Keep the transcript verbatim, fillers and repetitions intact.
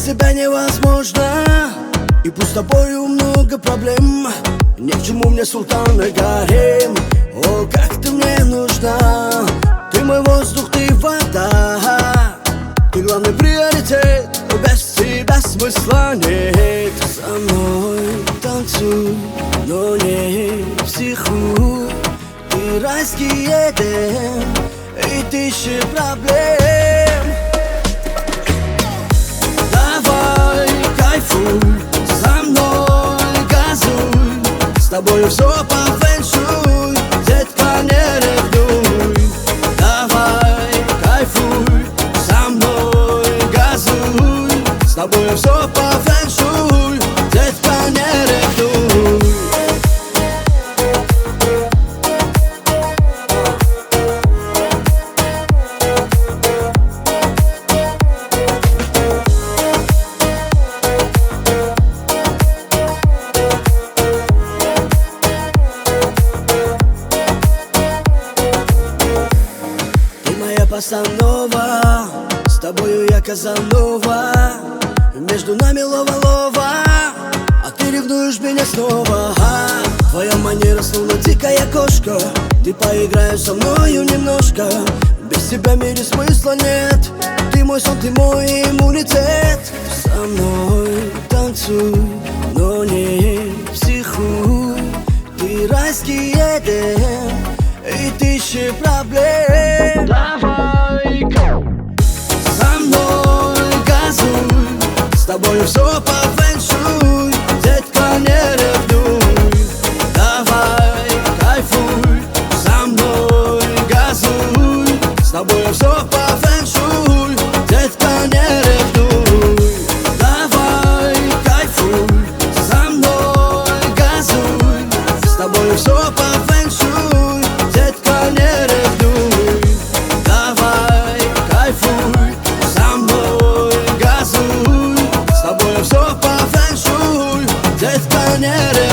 тебя невозможно. И пусть с тобою много проблем, ни к чему мне султан и гарем. О, как ты мне нужна, ты мой воздух, ты вода, ты главный приоритет, без тебя смысла нет. Со мной танцуй, но не психуй, ты райский Эдем и тысячи проблем. Давай кайфуй, со мной газуй, с тобою все по фэншуй, детка, не ревнуй. Давай кайфуй, со мной газуй, с тобою все по фэншуй, детка, не ревнуй. Постанова, с тобою я Казанова, между нами лова-лова, а ты ревнуешь меня снова. Твоя манера словно дикая кошка, ты поиграешь со мною немножко. Без тебя в мире смысла нет, ты мой сон, ты мой иммунитет. Со мной танцуй, но не психуй, ты райский Эдем и тысячи проблем. Давай со мной газуй, с тобой все по фэншуй, детка, не ревнуй. Давай кайфуй, со мной газуй, с тобой все по фэншуй, детка, не ревнуй. Давай кайфуй, со мной газуй, с тобой все по фэншуй, детка, не ревнуй. Давай кайфуй, со мной газуй, с тобой все по фэншуй, детка, не ревнуй.